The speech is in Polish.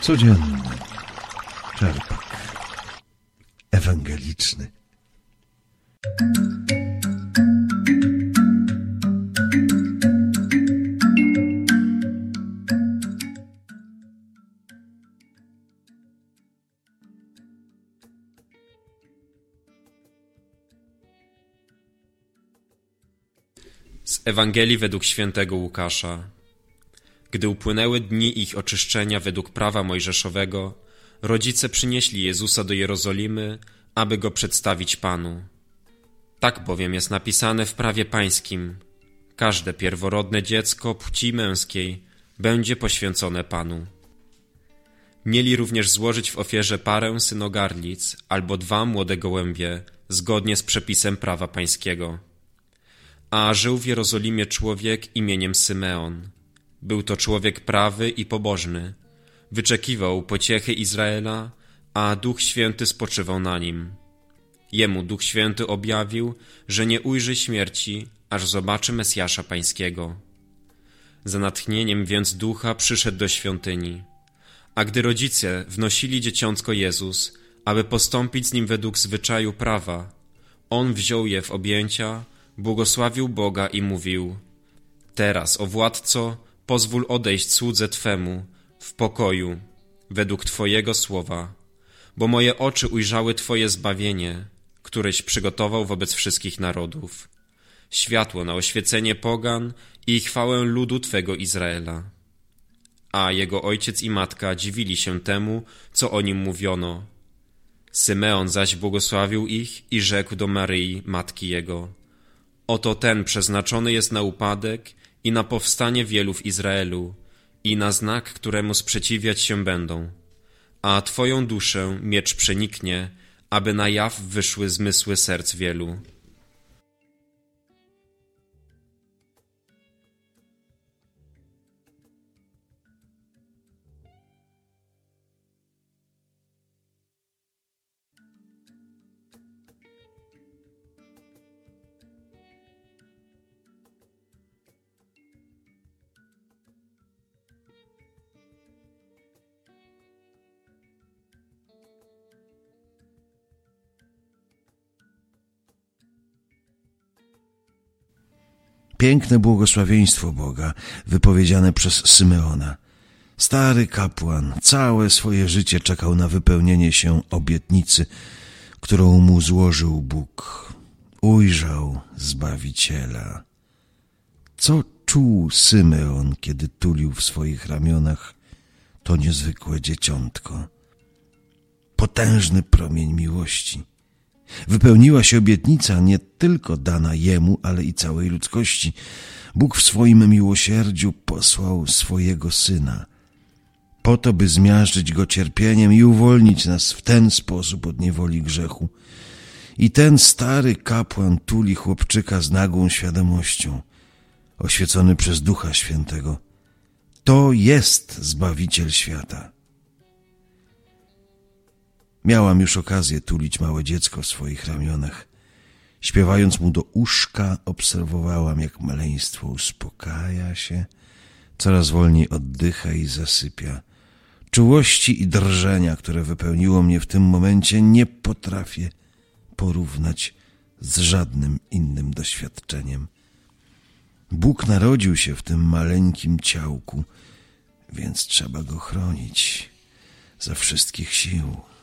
Codzienny czerpak ewangeliczny. Z Ewangelii według świętego Łukasza. Gdy upłynęły dni ich oczyszczenia według prawa mojżeszowego, rodzice przynieśli Jezusa do Jerozolimy, aby Go przedstawić Panu. Tak bowiem jest napisane w prawie pańskim: każde pierworodne dziecko płci męskiej będzie poświęcone Panu. Mieli również złożyć w ofierze parę synogarlic albo 2 młode gołębie, zgodnie z przepisem prawa pańskiego. A żył w Jerozolimie człowiek imieniem Symeon. Był to człowiek prawy i pobożny. Wyczekiwał pociechy Izraela, a Duch Święty spoczywał na nim. Jemu Duch Święty objawił, że nie ujrzy śmierci, aż zobaczy Mesjasza Pańskiego. Za natchnieniem więc Ducha przyszedł do świątyni. A gdy rodzice wnosili dzieciątko Jezus, aby postąpić z nim według zwyczaju prawa, On wziął je w objęcia, błogosławił Boga i mówił: teraz, o Władco, pozwól odejść słudze Twemu w pokoju, według Twojego słowa, bo moje oczy ujrzały Twoje zbawienie, któreś przygotował wobec wszystkich narodów, światło na oświecenie pogan i chwałę ludu Twego Izraela. A jego ojciec i matka dziwili się temu, co o nim mówiono. Symeon zaś błogosławił ich i rzekł do Maryi, matki jego: oto ten przeznaczony jest na upadek i na powstanie wielu w Izraelu i na znak, któremu sprzeciwiać się będą. A Twoją duszę miecz przeniknie, aby na jaw wyszły zmysły serc wielu. Piękne błogosławieństwo Boga, wypowiedziane przez Symeona. Stary kapłan całe swoje życie czekał na wypełnienie się obietnicy, którą mu złożył Bóg. Ujrzał Zbawiciela. Co czuł Symeon, kiedy tulił w swoich ramionach to niezwykłe dzieciątko? Potężny promień miłości. Wypełniła się obietnica nie tylko dana jemu, ale i całej ludzkości. Bóg w swoim miłosierdziu posłał swojego Syna, po to, by zmiażdżyć Go cierpieniem i uwolnić nas w ten sposób od niewoli grzechu. I ten stary kapłan tuli chłopczyka z nagłą świadomością, oświecony przez Ducha Świętego. To jest Zbawiciel świata. Miałam już okazję tulić małe dziecko w swoich ramionach. Śpiewając mu do uszka, obserwowałam, jak maleństwo uspokaja się, coraz wolniej oddycha i zasypia. Czułości i drżenia, które wypełniło mnie w tym momencie, nie potrafię porównać z żadnym innym doświadczeniem. Bóg narodził się w tym maleńkim ciałku, więc trzeba Go chronić ze wszystkich sił.